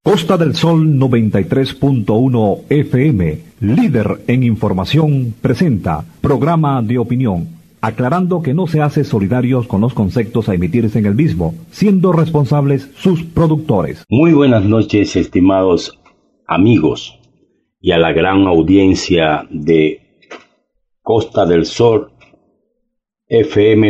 Costa del Sol 93.1 FM, líder en información, presenta programa de opinión, aclarando que no se hace solidarios con los conceptos a emitirse en el mismo, siendo responsables sus productores. Muy buenas noches, estimados amigos, y a la gran audiencia de Costa del Sol FM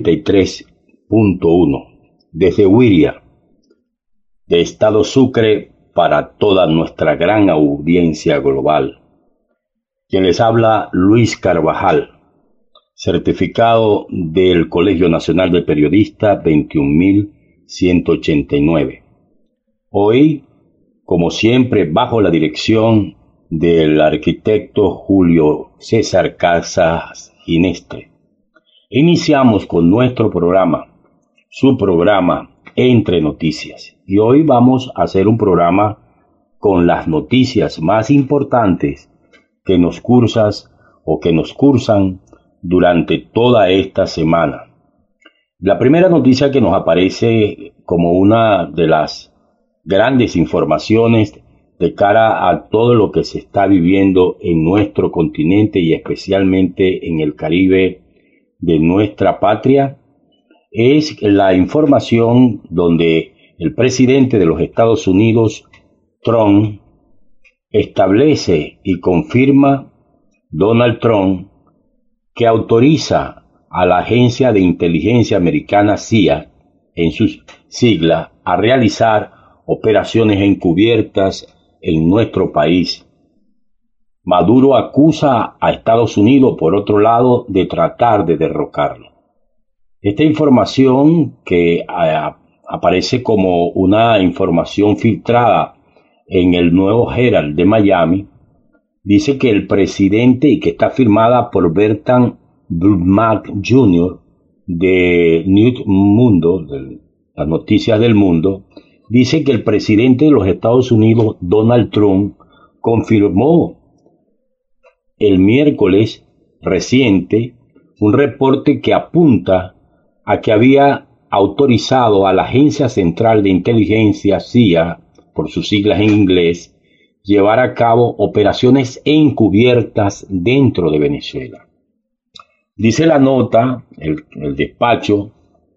93.1, desde Huiria, de Estado Sucre, para toda nuestra gran audiencia global. Quien les habla, Luis Carvajal, certificado del Colegio Nacional de Periodistas 21.189. Hoy, como siempre, bajo la dirección del arquitecto Julio César Casas Ginestre, iniciamos con nuestro programa, su programa Entre Noticias. Y hoy vamos a hacer un programa con las noticias más importantes que nos cursan durante toda esta semana. La primera noticia que nos aparece como una de las grandes informaciones de cara a todo lo que se está viviendo en nuestro continente y especialmente en el Caribe de nuestra patria es la información donde el presidente de los Estados Unidos, Trump, establece y confirma, Donald Trump, que autoriza a la agencia de inteligencia americana CIA, en sus siglas, a realizar operaciones encubiertas en nuestro país. Maduro acusa a Estados Unidos, por otro lado, de tratar de derrocarlo. Esta información que aparece como una información filtrada en el Nuevo Herald de Miami, dice que el presidente, y que está firmada por Bertrand Brugman Jr. de New Mundo, de las noticias del mundo, dice que el presidente de los Estados Unidos, Donald Trump, confirmó el miércoles reciente un reporte que apunta a que había autorizado a la Agencia Central de Inteligencia, CIA, por sus siglas en inglés, llevar a cabo operaciones encubiertas dentro de Venezuela. Dice la nota, el despacho,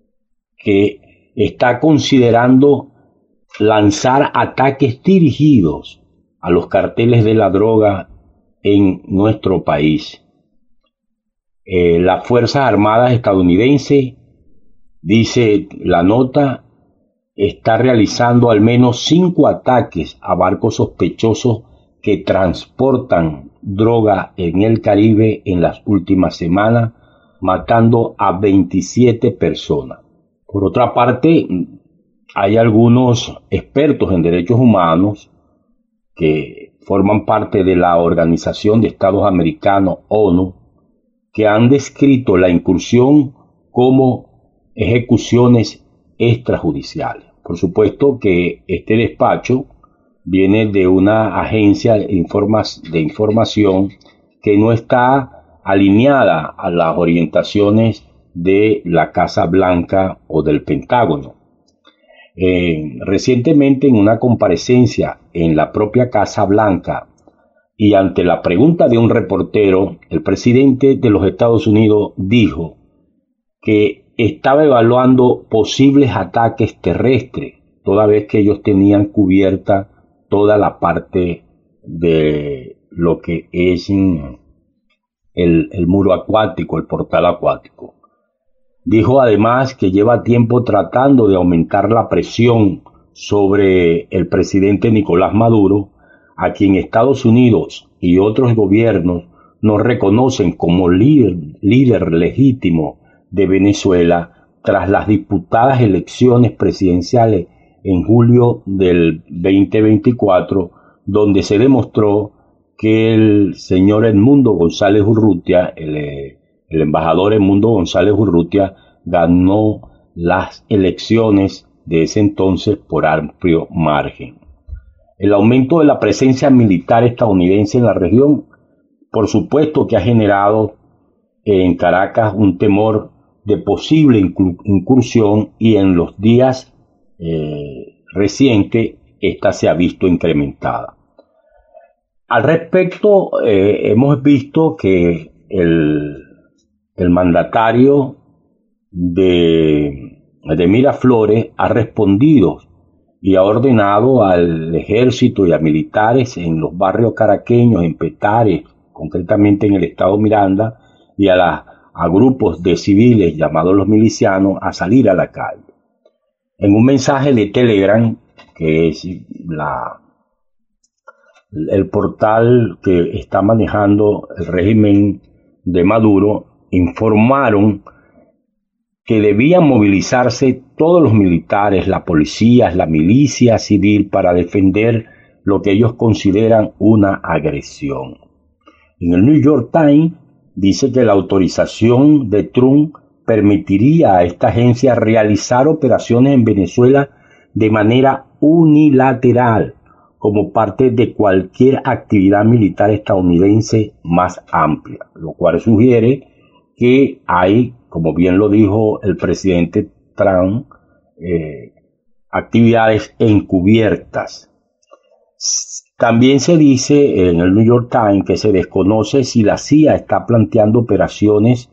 que está considerando lanzar ataques dirigidos a los carteles de la droga en nuestro país. Las Fuerzas Armadas estadounidenses, dice la nota, está realizando al menos 5 ataques a barcos sospechosos que transportan droga en el Caribe en las últimas semanas, matando a 27 personas. Por otra parte, hay algunos expertos en derechos humanos que forman parte de la Organización de Estados Americanos, ONU, que han descrito la incursión como ejecuciones extrajudiciales. Por supuesto que este despacho viene de una agencia de información que no está alineada a las orientaciones de la Casa Blanca o del Pentágono. Recientemente, en una comparecencia en la propia Casa Blanca y ante la pregunta de un reportero, el presidente de los Estados Unidos dijo que estaba evaluando posibles ataques terrestres, toda vez que ellos tenían cubierta toda la parte de lo que es el muro acuático, el portal acuático. Dijo además que lleva tiempo tratando de aumentar la presión sobre el presidente Nicolás Maduro, a quien Estados Unidos y otros gobiernos no reconocen como líder legítimo de Venezuela tras las disputadas elecciones presidenciales en julio del 2024, donde se demostró que el señor Edmundo González Urrutia, el embajador Edmundo González Urrutia, ganó las elecciones de ese entonces por amplio margen. El aumento de la presencia militar estadounidense en la región, por supuesto que ha generado en Caracas un temor de posible incursión, y en los días recientes esta se ha visto incrementada. Al respecto, hemos visto que el mandatario de Miraflores ha respondido y ha ordenado al ejército y a militares en los barrios caraqueños, en Petare, concretamente en el estado Miranda, y a grupos de civiles llamados los milicianos a salir a la calle. En un mensaje de Telegram, que es el portal que está manejando el régimen de Maduro, informaron que debían movilizarse todos los militares, la policía, la milicia civil para defender lo que ellos consideran una agresión. En el New York Times dice que la autorización de Trump permitiría a esta agencia realizar operaciones en Venezuela de manera unilateral, como parte de cualquier actividad militar estadounidense más amplia, lo cual sugiere que hay, como bien lo dijo el presidente Trump, actividades encubiertas. También se dice en el New York Times que se desconoce si la CIA está planteando operaciones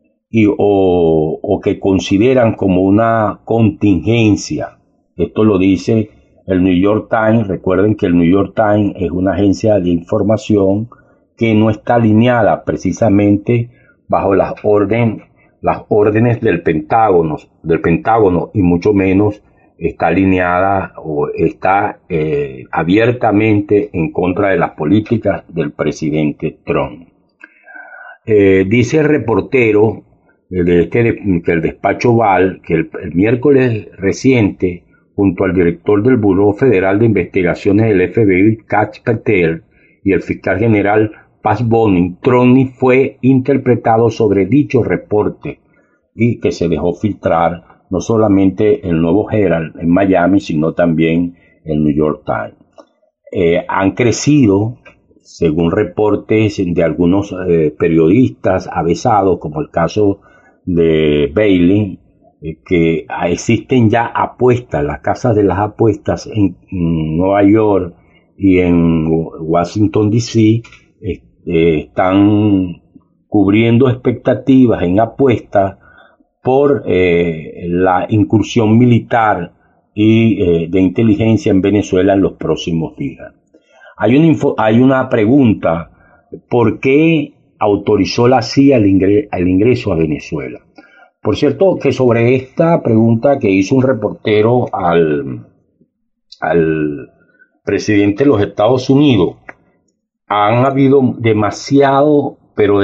o que consideran como una contingencia. Esto lo dice el New York Times. Recuerden que el New York Times es una agencia de información que no está alineada precisamente bajo las órdenes del Pentágono y mucho menos está alineada o está abiertamente en contra de las políticas del presidente Trump. Dice el reportero que el despacho Val, que el miércoles reciente, junto al director del Buró Federal de Investigaciones del FBI, Kash Patel, y el fiscal general Paz Bonin, Troni fue interpretado sobre dicho reporte y que se dejó filtrar no solamente el Nuevo Herald en Miami, sino también el New York Times. Han crecido, según reportes de algunos periodistas avesados, como el caso de Bailey, que existen ya apuestas, las casas de las apuestas en Nueva York y en Washington D.C. Están cubriendo expectativas en apuestas por la incursión militar y de inteligencia en Venezuela en los próximos días. Hay una pregunta: ¿por qué autorizó la CIA el ingreso a Venezuela? Por cierto, que sobre esta pregunta que hizo un reportero al presidente de los Estados Unidos, han habido demasiados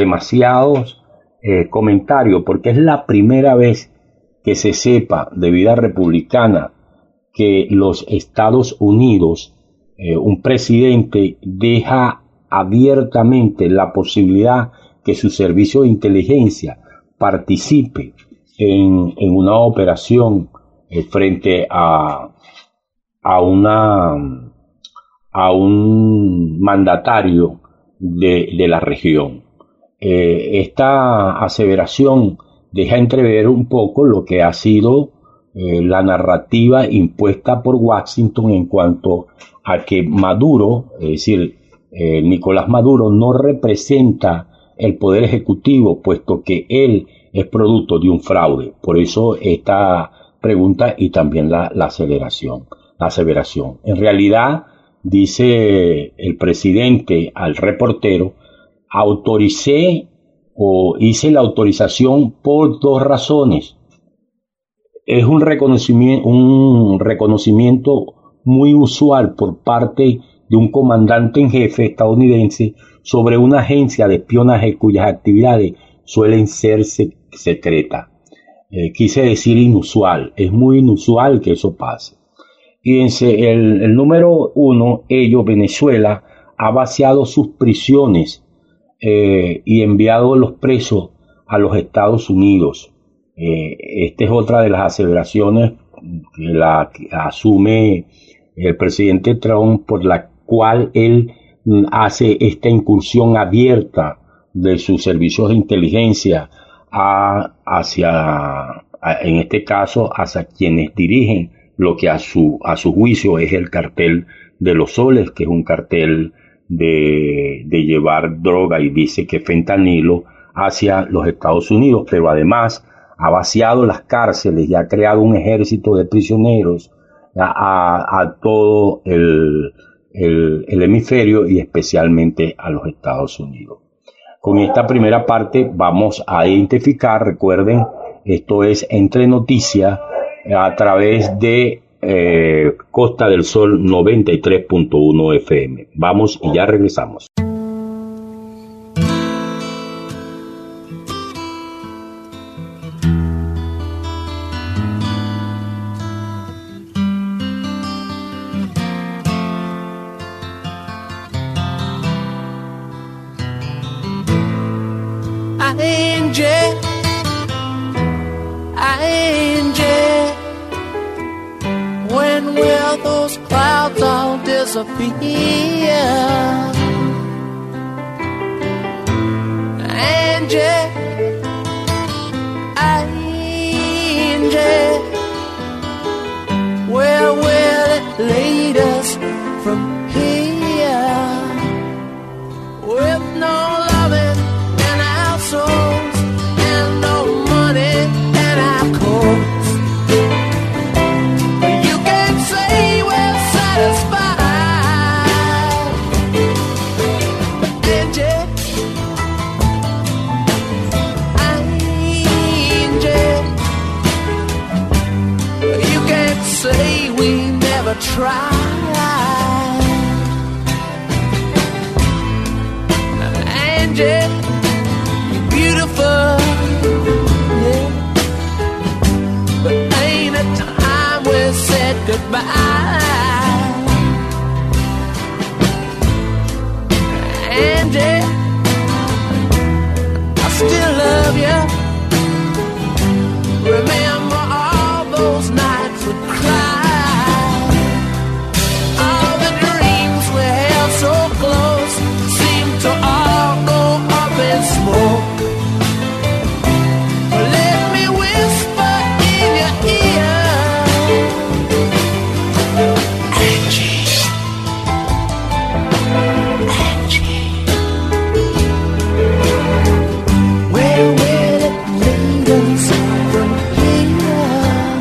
comentarios, porque es la primera vez que se sepa de vida republicana que los Estados Unidos, un presidente deja abiertamente la posibilidad que su servicio de inteligencia participe en una operación frente a un mandatario de la región. Esta aseveración deja entrever un poco lo que ha sido la narrativa impuesta por Washington en cuanto a que Maduro, es decir, Nicolás Maduro, no representa el poder ejecutivo, puesto que él es producto de un fraude. Por eso esta pregunta y también la aseveración. En realidad, dice el presidente al reportero, hice la autorización por dos razones. Es un reconocimiento muy usual por parte de un comandante en jefe estadounidense sobre una agencia de espionaje cuyas actividades suelen ser secretas. Quise decir inusual, es muy inusual que eso pase. Fíjense, el número uno, Venezuela, ha vaciado sus prisiones y enviado los presos a los Estados Unidos. Esta es otra de las aseveraciones que asume el presidente Trump, por la cual él hace esta incursión abierta de sus servicios de inteligencia en este caso, hacia quienes dirigen lo que a su juicio es el cartel de los soles, que es un cartel de llevar droga, y dice que fentanilo, hacia los Estados Unidos, pero además ha vaciado las cárceles y ha creado un ejército de prisioneros a todo el hemisferio, y especialmente a los Estados Unidos. Con esta primera parte vamos a identificar, recuerden, esto es Entre Noticias a través de Costa del Sol 93.1 FM. Vamos y ya regresamos. When will those clouds all disappear? Angie, Angie, where will it lead us from here? With no loving in our souls and no money in our coats. Say we never tried. Angie, you're beautiful, yeah, but ain't it time we said goodbye? Angie, I still love you. Remember all those nights we cried. All the dreams we held so close seem to all go up in smoke. Let me whisper in your ear, Angie, Angie, where will it lead us from here?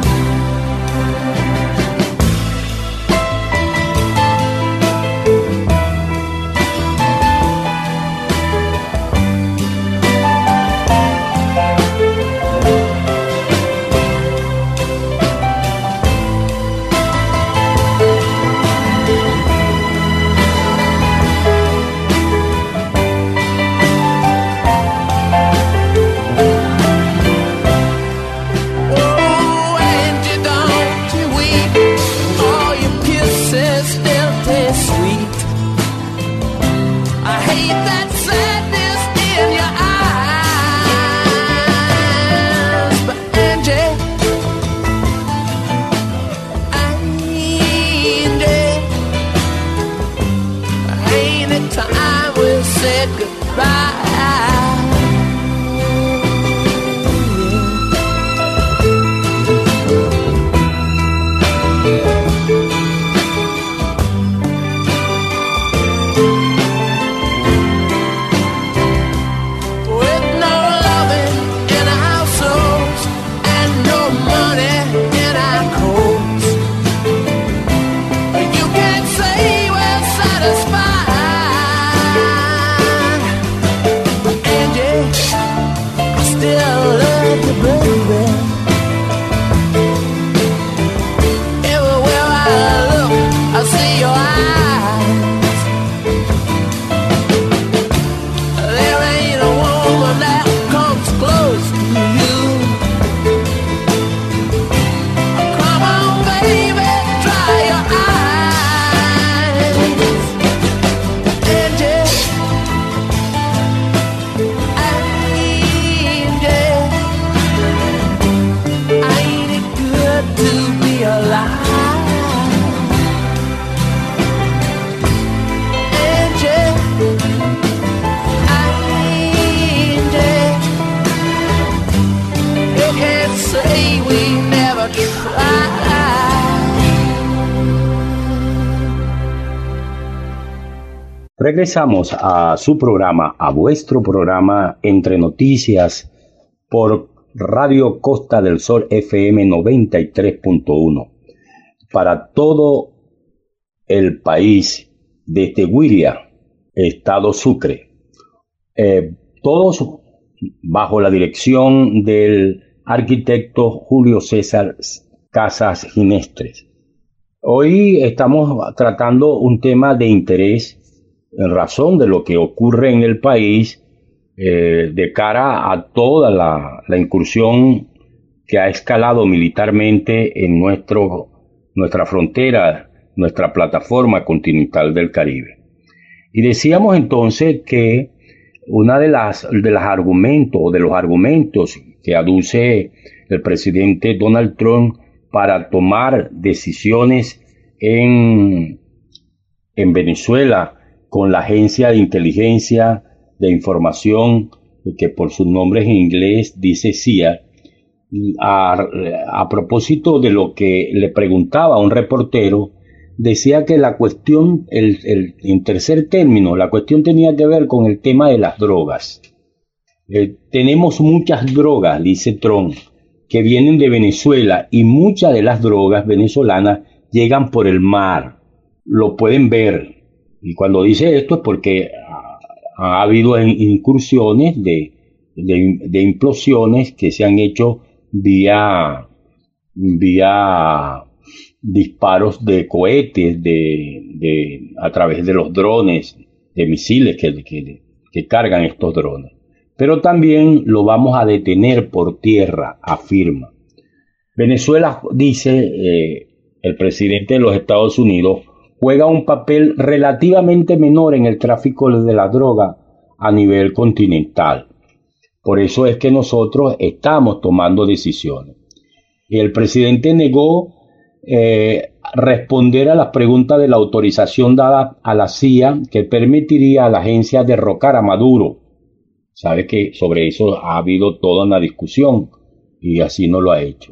Oh, Angie, don't you weep. All your kisses still taste sweet. I hate that sadness in your eyes. But Angie, Angie, ain't it time we said goodbye? With no loving in our souls and no money in our coats, you can't say we're satisfied. Angie, I still love you, baby. Everywhere I look, I see your eyes. Regresamos a su programa, a vuestro programa Entre Noticias por Radio Costa del Sol FM 93.1 para todo el país desde Huiria, Estado Sucre. Todos bajo la dirección del arquitecto Julio César Casas Ginestres. Hoy estamos tratando un tema de interés en razón de lo que ocurre en el país de cara a toda la incursión que ha escalado militarmente en nuestra frontera, nuestra plataforma continental del Caribe. Y decíamos entonces que una de los argumentos que aduce el presidente Donald Trump para tomar decisiones en Venezuela con la agencia de inteligencia de información, que por sus nombres en inglés dice CIA, a propósito de lo que le preguntaba a un reportero, decía que la cuestión, en tercer término, la cuestión tenía que ver con el tema de las drogas. Tenemos muchas drogas, dice Trump, que vienen de Venezuela, y muchas de las drogas venezolanas llegan por el mar. Lo pueden ver. Y cuando dice esto es porque ha habido incursiones de implosiones que se han hecho vía disparos de cohetes, a través de los drones, de misiles que cargan estos drones. Pero también lo vamos a detener por tierra, afirma. Venezuela, dice el presidente de los Estados Unidos, juega un papel relativamente menor en el tráfico de la droga a nivel continental. Por eso es que nosotros estamos tomando decisiones. Y el presidente negó responder a las preguntas de la autorización dada a la CIA que permitiría a la agencia derrocar a Maduro. Sabe que sobre eso ha habido toda una discusión y así no lo ha hecho.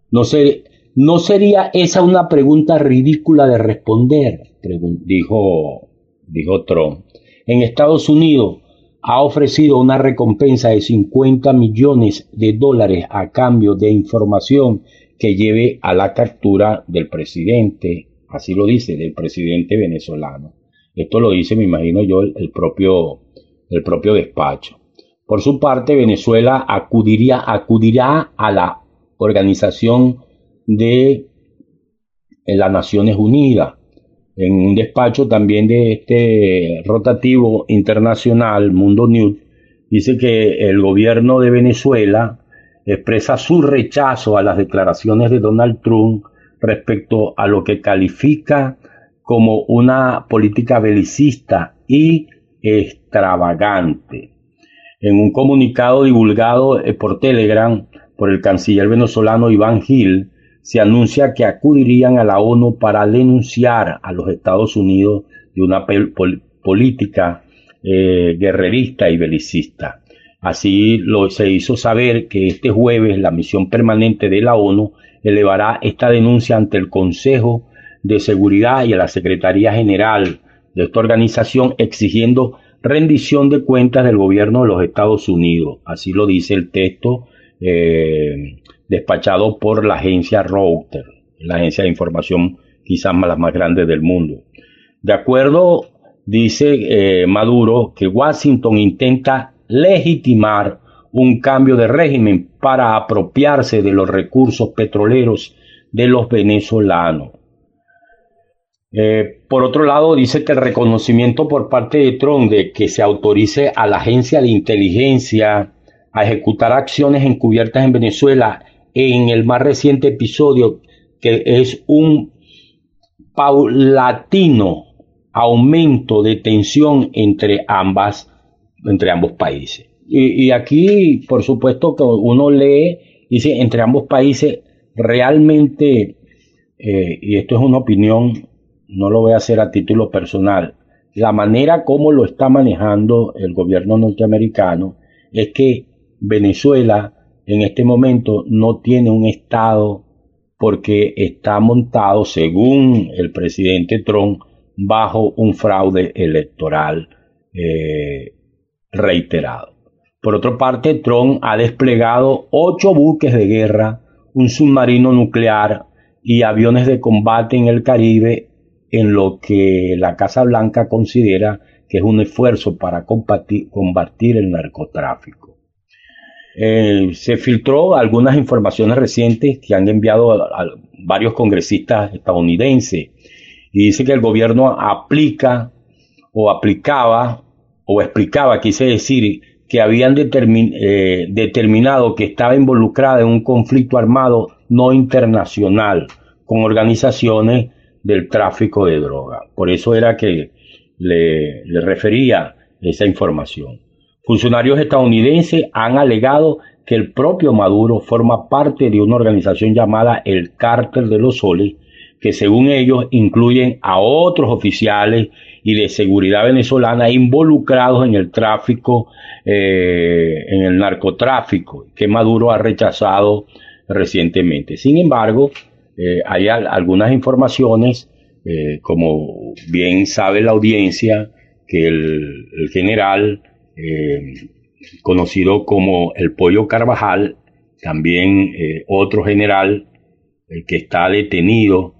¿No sería esa una pregunta ridícula de responder? Dijo Trump. En Estados Unidos ha ofrecido una recompensa de $50 millones a cambio de información que lleve a la captura del presidente, así lo dice, del presidente venezolano. Esto lo dice, me imagino yo, el propio despacho. Por su parte, Venezuela acudirá a la Organización de las Naciones Unidas, en un despacho también de este rotativo internacional, Mundo News, dice que el gobierno de Venezuela expresa su rechazo a las declaraciones de Donald Trump respecto a lo que califica como una política belicista y extravagante. En un comunicado divulgado por Telegram por el canciller venezolano Iván Gil, se anuncia que acudirían a la ONU para denunciar a los Estados Unidos de una política guerrerista y belicista. Así se hizo saber que este jueves la misión permanente de la ONU elevará esta denuncia ante el Consejo de Seguridad y a la Secretaría General de esta organización, exigiendo rendición de cuentas del gobierno de los Estados Unidos. Así lo dice el texto despachado por la agencia Reuters, la agencia de información quizás la más grande del mundo. De acuerdo, dice Maduro, que Washington intenta legitimar un cambio de régimen para apropiarse de los recursos petroleros de los venezolanos. Por otro lado, dice que el reconocimiento por parte de Trump de que se autorice a la agencia de inteligencia a ejecutar acciones encubiertas en Venezuela en el más reciente episodio, que es un paulatino aumento de tensión entre ambos países. Y aquí, por supuesto, que uno lee, dice, entre ambos países, realmente, y esto es una opinión, no lo voy a hacer a título personal, la manera como lo está manejando el gobierno norteamericano es que Venezuela en este momento no tiene un estado porque está montado, según el presidente Trump, bajo un fraude electoral reiterado. Por otra parte, Trump ha desplegado 8 buques de guerra, un submarino nuclear y aviones de combate en el Caribe, en lo que la Casa Blanca considera que es un esfuerzo para combatir el narcotráfico. Se filtró algunas informaciones recientes que han enviado a varios congresistas estadounidenses y dice que el gobierno explicaba, quise decir, que habían determinado que estaba involucrada en un conflicto armado no internacional con organizaciones del tráfico de droga. Por eso era que le refería esa información. Funcionarios estadounidenses han alegado que el propio Maduro forma parte de una organización llamada el Cártel de los Soles, que según ellos incluyen a otros oficiales y de seguridad venezolana involucrados en el tráfico, en el narcotráfico, que Maduro ha rechazado recientemente. Sin embargo, hay algunas informaciones, como bien sabe la audiencia, que el general conocido como el Pollo Carvajal, también otro general que está detenido,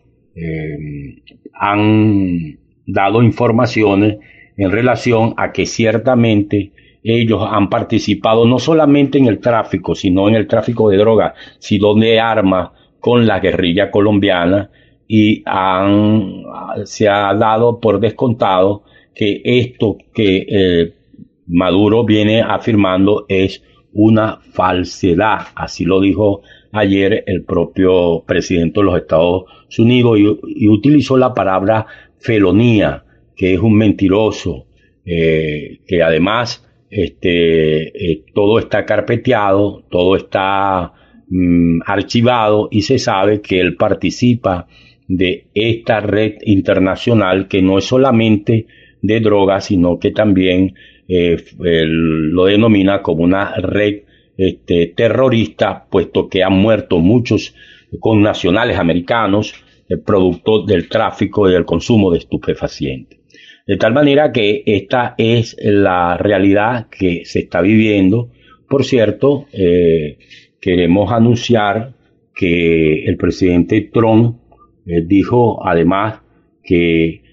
han dado informaciones en relación a que ciertamente ellos han participado no solamente en el tráfico, sino en el tráfico de drogas, sino de armas con la guerrilla colombiana, y se ha dado por descontado que esto que Maduro viene afirmando es una falsedad. Así lo dijo ayer el propio presidente de los Estados Unidos y utilizó la palabra felonía, que es un mentiroso, que además todo está carpeteado, todo está archivado, y se sabe que él participa de esta red internacional que no es solamente de drogas, sino que también lo denomina como una red terrorista, puesto que han muerto muchos connacionales americanos producto del tráfico y del consumo de estupefacientes. De tal manera que esta es la realidad que se está viviendo. Por cierto, queremos anunciar que el presidente Trump dijo además que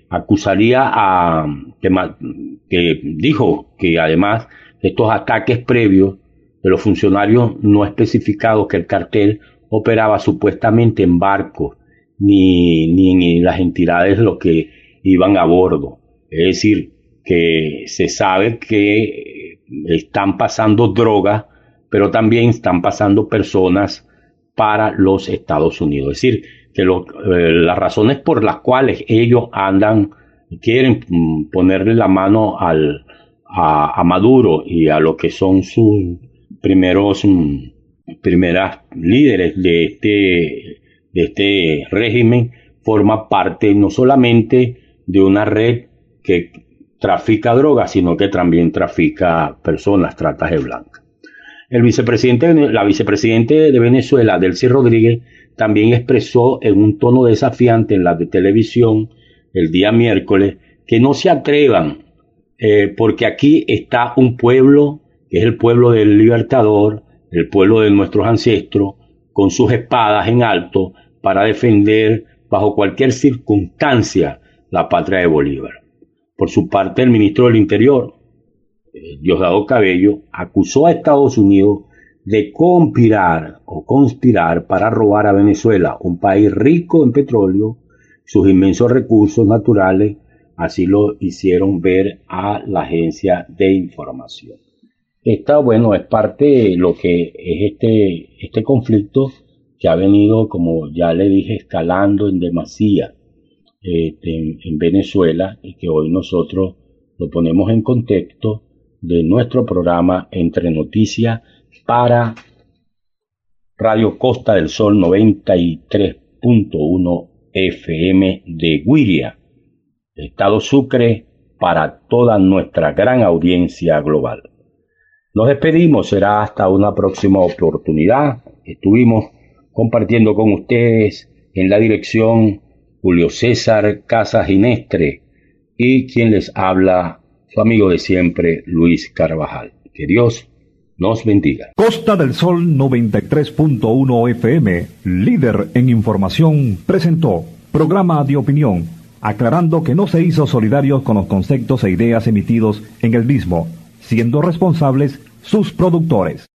dijo que además estos ataques previos de los funcionarios no especificados que el cartel operaba supuestamente en barcos ni las entidades los que iban a bordo. Es decir, que se sabe que están pasando drogas, pero también están pasando personas para los Estados Unidos. Es decir, que las razones por las cuales ellos quieren ponerle la mano a Maduro y a lo que son sus primeras líderes de este régimen, forma parte no solamente de una red que trafica drogas, sino que también trafica personas, trata de blancas. La vicepresidenta de Venezuela, Delcy Rodríguez, también expresó en un tono desafiante en la de televisión el día miércoles que no se atrevan, porque aquí está un pueblo que es el pueblo del Libertador, el pueblo de nuestros ancestros, con sus espadas en alto para defender bajo cualquier circunstancia la patria de Bolívar. Por su parte, el ministro del Interior, Diosdado Cabello, acusó a Estados Unidos de conspirar para robar a Venezuela, un país rico en petróleo, sus inmensos recursos naturales. Así lo hicieron ver a la agencia de información. Esta, es parte de lo que es este conflicto que ha venido, como ya le dije, escalando en demasía en Venezuela, y que hoy nosotros lo ponemos en contexto de nuestro programa Entre Noticias para Radio Costa del Sol 93.1 FM de Guiria, Estado Sucre, para toda nuestra gran audiencia global. Nos despedimos, será hasta una próxima oportunidad. Estuvimos compartiendo con ustedes en la dirección Julio César Casas Ginestre, y quien les habla, su amigo de siempre, Luis Carvajal. Que Dios nos bendiga. Costa del Sol 93.1 FM, líder en información, presentó programa de opinión, aclarando que no se hizo solidarios con los conceptos e ideas emitidos en el mismo, siendo responsables sus productores.